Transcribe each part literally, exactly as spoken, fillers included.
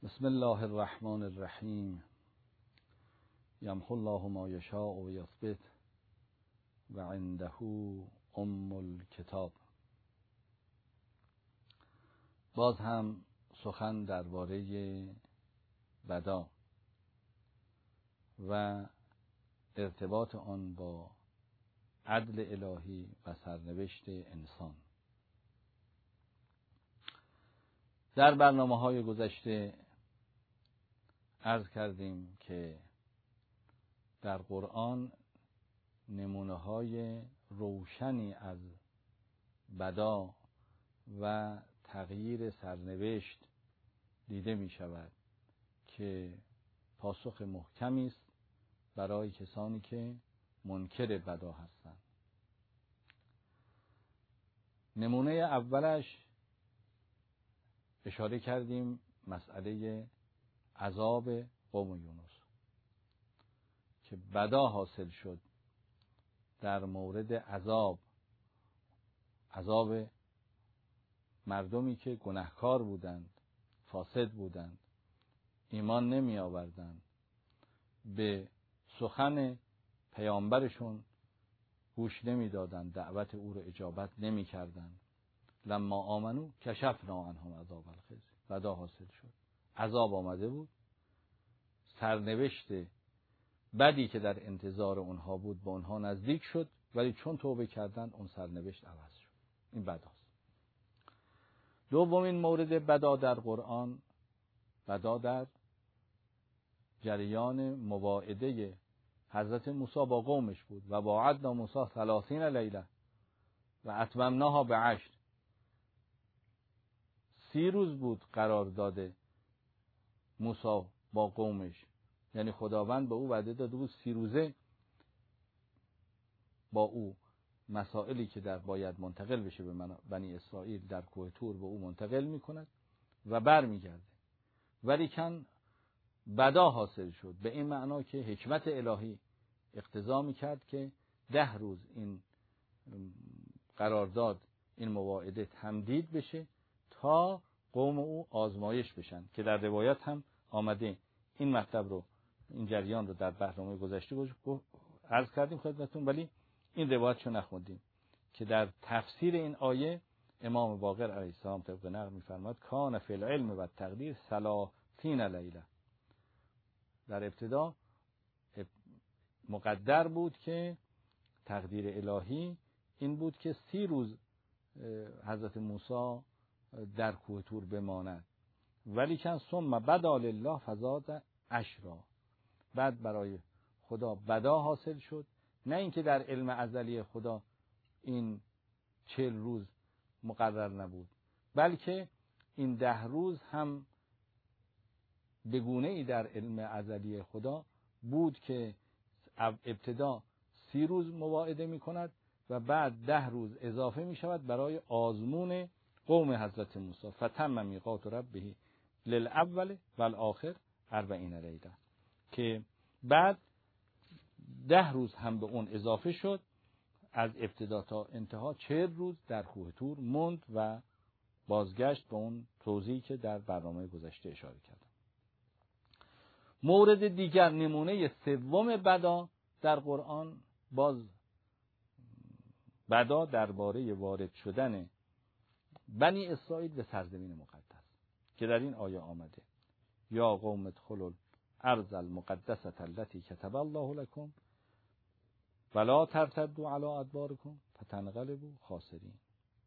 بسم الله الرحمن الرحیم. یمحو الله ما یشاء و یثبت و عنده ام الکتاب. باز هم سخن درباره بدا و ارتباط آن با عدل الهی و سرنوشت انسان. در برنامه‌های گذشته عرض کردیم که در قرآن نمونه‌های روشنی از بدا و تغییر سرنوشت دیده می شود که پاسخ محکمی است برای کسانی که منکر بدا هستند. نمونه اولش اشاره کردیم مسئله عذاب قوم یونس که بدا حاصل شد در مورد عذاب عذاب مردمی که گناهکار بودند، فاسد بودند، ایمان نمی آوردند، به سخن پیامبرشون گوش نمی دادند، دعوت او را اجابت نمی کردند. لما آمنو کشفنا عنهم عذاب الخزی. بدا حاصل شد، عذاب آمده بود، سرنوشت بدی که در انتظار اونها بود به اونها نزدیک شد، ولی چون توبه کردند اون سرنوشت عوض شد. این بداست. دومین مورد بدا در قرآن، بدا در جریان مواعده حضرت موسی با قومش بود. و وعدنا موسی ثلاثین لیله و اتممناها بعشر. سی روز بود قرار داده موسی با قومش، یعنی خداوند به او وعده داده بود سی روزه با او مسائلی که در باید منتقل بشه به بنی اسرائیل در کوه طور به او منتقل میکند و بر میگرده. ولی کن بدا حاصل شد به این معنا که حکمت الهی اقتضا میکرد که ده روز این قرارداد، این مواعده تمدید بشه تا قوم او آزمایش بشن، که در روایت هم آمده. این مطلب رو، این جریان رو در برنامه گذشته عرض کردیم خدمتتون، ولی این روایت رو نخوندیم که در تفسیر این آیه امام باقر علیه السلام طبق نقل می‌فرماد کان فی العلم و التقدیر ثلاثین لیله. در ابتدا مقدر بود که تقدیر الهی این بود که سی روز حضرت موسی در کوه طور بماند، ولی کن ثم بدا لله فزاد عشرا. بعد برای خدا بدا حاصل شد، نه اینکه در علم ازلی خدا این چهل روز مقرر نبود، بلکه این ده روز هم به گونه‌ای در علم ازلی خدا بود که ابتدا سی روز مواعده می کند و بعد ده روز اضافه می شود برای آزمون قوم حضرت موسی. فتم میقات ربه للاول والآخر اربعین لیله، که بعد ده روز هم به اون اضافه شد. از ابتدا تا انتها چهل روز در کوه طور موند و بازگشت به اون توضیحی که در برنامه گذشته اشاره کردم. مورد دیگر، نمونه سوم بدا در قرآن، باز بدا درباره وارد شدن بنی اسرائیل به سرزمین مقدس که در این آیه آمده یا قوم ادخلوا الارض المقدسة التي كتب الله لكم ولا ترتدوا على ادباركم فتنقلبوا خاسرین.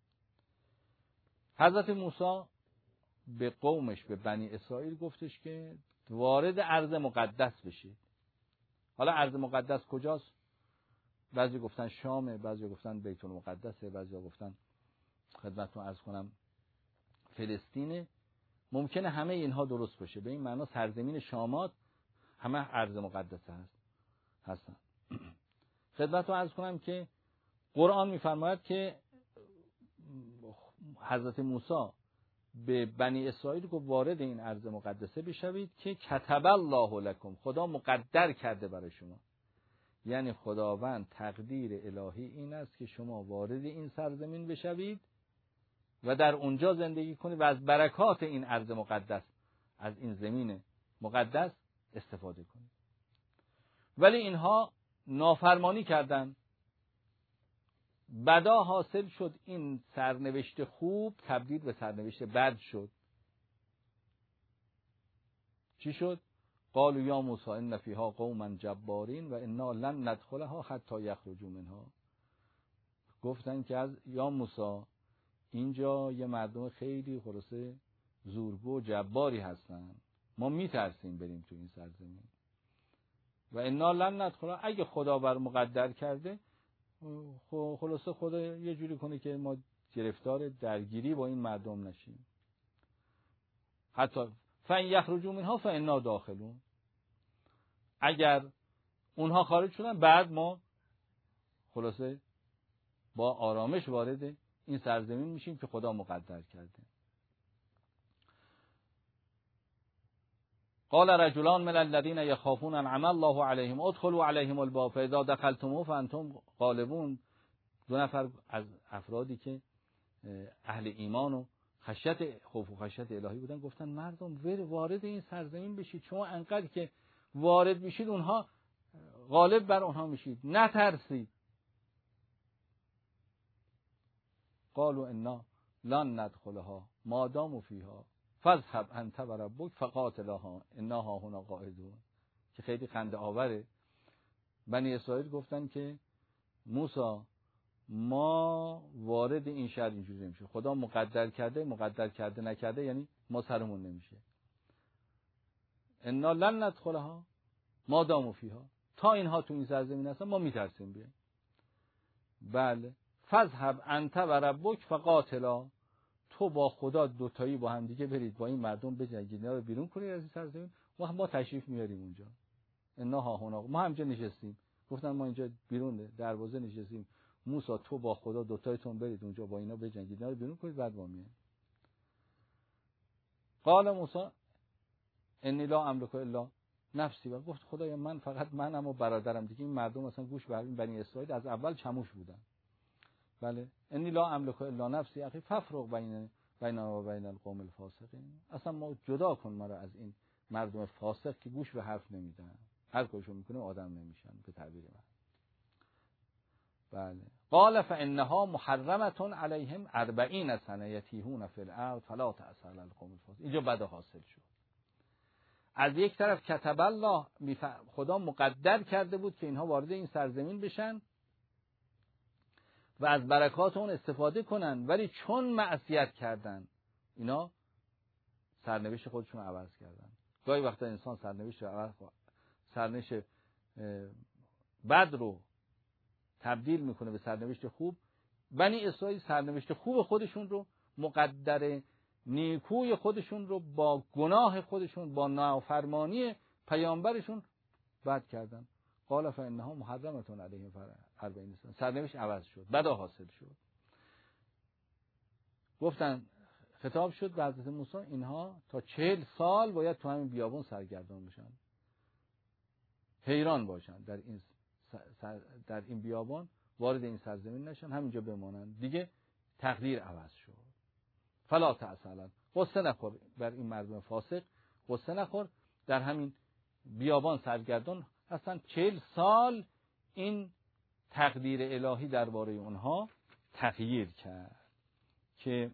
حضرت موسی به قومش، به بنی اسرائیل گفتش که وارد ارض مقدس بشید. حالا ارض مقدس کجاست؟ بعضی گفتن شامه، بعضی گفتن بیت المقدسه، بعضی گفتن خدمتتون عرض کنم فلسطینه. ممکنه همه اینها درست باشه، به این معنا سرزمین شامات همه ارض مقدسه هست هستن. خدمتتون عرض کنم که قرآن میفرماید که حضرت موسی به بنی اسرائیل گفت وارد این ارض مقدسه بشوید که کتب الله لکم، خدا مقدر کرده برای شما. یعنی خداوند تقدیر الهی این است که شما وارد این سرزمین بشوید و در اونجا زندگی کنید و از برکات این ارض مقدس از این زمین مقدس استفاده کنید. ولی اینها نافرمانی کردند. بدا حاصل شد این سرنوشت خوب تبدیل به سرنوشت بد شد. چی شد؟ قالوا یا موسی ان فیها قوما جبارین و انا لن ندخلها حتی یخرجوا منها. گفتن که از یا موسی اینجا یه مردم خیلی خلاصه زورگو و جباری هستن، ما میترسیم بریم تو این سرزمین. و انا لن ندخلها، اگه خدا بر مقدر کرده خلاصه خدا یه جوری کنه که ما گرفتار درگیری با این مردم نشیم. حتی فان یخرجوا منها فانا داخلون، اگر اونها خارج شدن بعد ما خلاصه با آرامش وارد این سرزمین میشیم که خدا مقدر کرده. قال رجلان من الذين يخافون انعم الله عليهم ادخلوا عليهم الباب فاذا دخلتموه فانتم غالبون. دو نفر از افرادی که اهل ایمان و خشیت خوف و خشیت الهی بودن گفتن مردم وارد این سرزمین بشید، شما انقدر که وارد میشید اونها غالب بر اونها میشید، نترسید. قالوا انا لن ندخلها ما داموا فيها فاذهب انت و ربک فقاتلها انا هاهنا قاعدون. که خیلی خنده آوره. بنی اسرائیل گفتن که موسی ما وارد این شهر اینجوری نمیشه، خدا مقدر کرده، مقدر کرده نکرده یعنی ما سرمون نمیشه. انا لن ندخلها ما داموا فيها، تا اینها تو این سرزمین هستن ما میترسیم بیایم. بله فاذهب انت و ربک فقاتلا، تو با خدا دوتایی با هم دیگه برید با این مردم بجنگید، اینا رو بیرون کنید از این سرزمین، ما ما تشریف میاریم اونجا. انا ها هنا، ما همینجا نشستیم. گفتن ما اینجا بیرون دروازه نشستیم، موسی تو با خدا دوتایتون برید اونجا با اینا بجنگید، اینا رو بیرون کنید بعد ما میایم. قال موسی انی لا املک الا نفسی، و گفت خدایا من فقط منم و برادرم دیگه، این مردم اصلا گوش بر این بنی اسرائیل از اول چموش بودن. بله انی لا املک الا نفسی اخی ففرق بین بیننا و بین القوم الفاسقین، اصلا ما جدا کن ما رو از این مردم فاسق که گوش به حرف نمیدن، هر کارشون میکنه آدم نمیشن به تعبیر من. بله قال فانها محرمه علیهم اربعین سنه یتیهون فی الارض فلا تأس علی القوم الفاسقین. اینجا بد حاصل شد. از یک طرف کتب الله، خدا مقدر کرده بود که اینها وارد این سرزمین بشن و از برکات اون استفاده کنن، ولی چون معصیت کردن اینا سرنوشت خودشون عوض کردن. گاهی وقتا انسان سرنوشت عوض سرنوشت بد رو تبدیل میکنه به سرنوشت خوب. بنی اسرائیل سرنوشت خوب خودشون رو، مقدر نیکوی خودشون رو با گناه خودشون، با نافرمانی پیامبرشون بد کردن. قال فانها محرمه علیهم اربعین سنه، سرنوشت عوض شد، بدا حاصل شد. گفتن خطاب شد به حضرت موسی اینها تا چهل سال باید تو همین بیابان سرگردان بشن، حیران باشن در این سر در این بیابان، وارد این سرزمین نشن، همینجا بمانن. دیگه تقدیر عوض شد. فلا تأسلن، قصه نخور بر این مردم فاسق، قصه نخور، در همین بیابان سرگردان هستن. چهل سال این تقدیر الهی درباره اونها تغییر کرد. که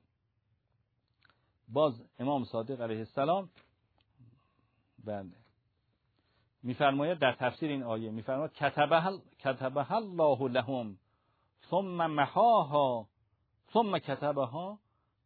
باز امام صادق علیه السلام بله میفرماید در تفسیر این آیه، میفرماید کتبها کتبها الله لهم ثم محاها ثم کتبها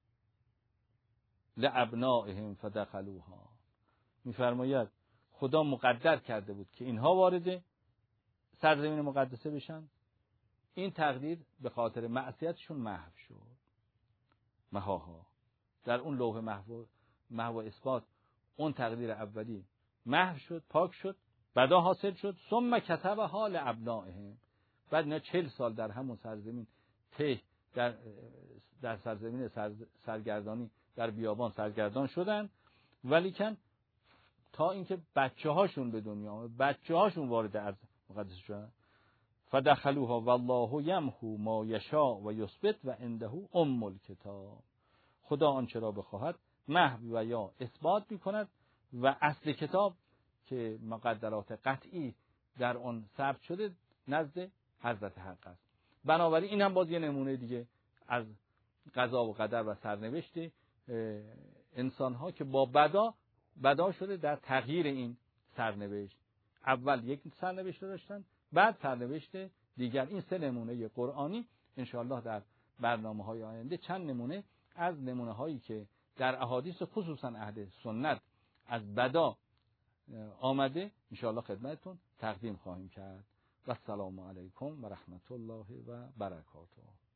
لابنائهم فدخلوها. میفرماید خدا مقدر کرده بود که اینها وارد سرزمین مقدسه بشن، این تقدیر به خاطر معصیتشون محو شد. محاها در اون لوح محو محو اثبات اون تقدیر اولی محو شد، پاک شد، بدا حاصل شد. ثم کتبها لابنائهم، بعد اینا چهل سال در همون سرزمین ته در در سرزمین سر سرگردانی در بیابان سرگردان شدن، ولیکن تا اینکه بچه هاشون به دنیا آمد، بچه هاشون وارد ارض مقدس شدن. فدخلوها والله یمحو ما یشاء و یثبت و عنده ام الکتاب. خدا آنچه را بخواهد محو و یا اثبات می‌کند و اصل کتاب که مقدرات قطعی در آن ثبت شده نزد حضرت حق است. بنابراین این هم باز یه نمونه دیگه از قضا و قدر و سرنوشت انسان ها که با بدا بدا شده در تغییر این سرنوشت. اول یک سرنوشت داشتن، بعد سرنوشت دیگر. این سه نمونه قرآنی انشاءالله در برنامه های آینده چند نمونه از نمونه هایی که در احادیث خصوصا اهل سنت از بدا آمده انشاءالله خدمتتون تقدیم خواهیم کرد. و السلام علیکم و رحمت الله و برکاته.